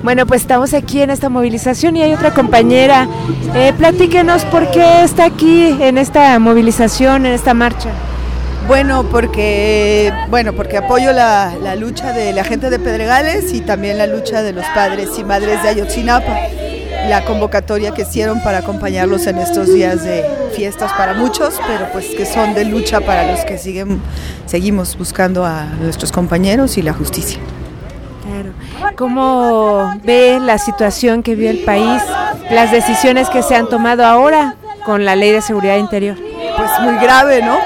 Bueno, pues estamos aquí en esta movilización y hay otra compañera. Platíquenos por qué está aquí en esta movilización, en esta marcha. Bueno, porque apoyo la lucha de la gente de Pedregales y también la lucha de los padres y madres de Ayotzinapa, la convocatoria que hicieron para acompañarlos en estos días de fiestas para muchos, pero pues que son de lucha para los que seguimos buscando a nuestros compañeros y la justicia. Claro. ¿Cómo ve la situación que vive el país, las decisiones que se han tomado ahora con la Ley de Seguridad Interior? Pues muy grave, ¿no?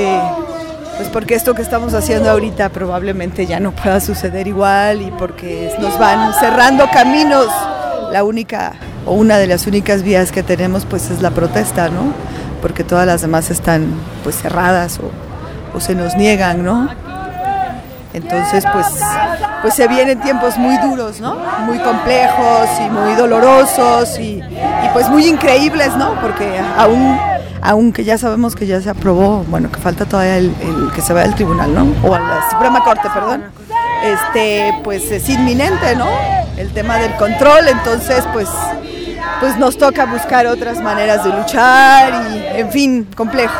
Porque esto que estamos haciendo ahorita probablemente ya no pueda suceder igual y porque nos van cerrando caminos. La única o una de las únicas vías que tenemos pues es la protesta, ¿no? Porque todas las demás están pues cerradas o se nos niegan, ¿no? Entonces pues se vienen tiempos muy duros, ¿no? Muy complejos y muy dolorosos y pues muy increíbles, ¿no? Porque aunque ya sabemos que ya se aprobó, bueno, que falta todavía el que se vaya al tribunal, ¿no? O a la Suprema Corte, perdón. Pues es inminente, ¿no? El tema del control, entonces pues nos toca buscar otras maneras de luchar y, en fin, complejos.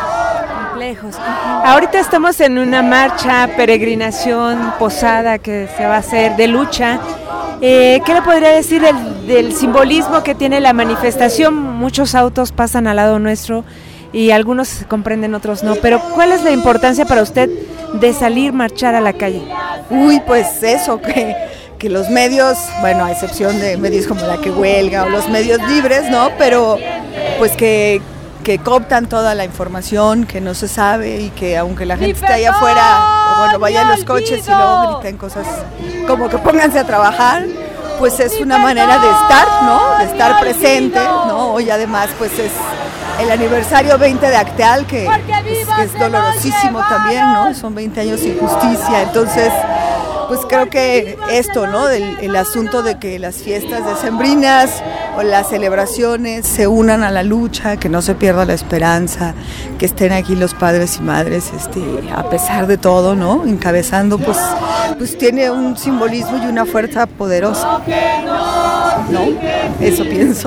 Ahorita estamos en una marcha, peregrinación, posada que se va a hacer de lucha. ¿Qué le podría decir del simbolismo que tiene la manifestación? Muchos autos pasan al lado nuestro y algunos comprenden, otros no, pero ¿cuál es la importancia para usted de salir, marchar a la calle? Pues eso, que los medios, bueno, a excepción de medios como La Que Huelga o los medios libres, ¿no? Pero pues que cooptan toda la información, que no se sabe y que aunque la gente esté allá afuera, o bueno, vaya en los coches y luego griten cosas como que pónganse a trabajar, pues es una manera de estar, ¿no? De estar presente, ¿no? Hoy además pues es el aniversario 20 de Acteal, que es dolorosísimo también, ¿no? Son 20 años sin justicia, entonces pues creo que esto, ¿no? El asunto de que las fiestas decembrinas o las celebraciones se unan a la lucha, que no se pierda la esperanza, que estén aquí los padres y madres, a pesar de todo, ¿no? Encabezando, pues tiene un simbolismo y una fuerza poderosa, ¿no? Eso pienso.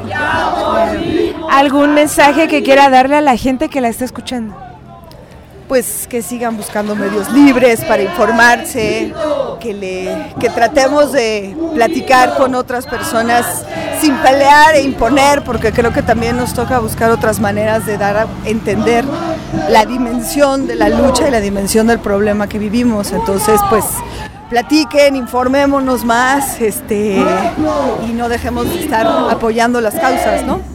¿Algún mensaje que quiera darle a la gente que la está escuchando? Pues que sigan buscando medios libres para informarse, que tratemos de platicar con otras personas sin pelear e imponer, porque creo que también nos toca buscar otras maneras de dar a entender la dimensión de la lucha y la dimensión del problema que vivimos. Entonces, pues platiquen, informémonos más, y no dejemos de estar apoyando las causas, ¿no?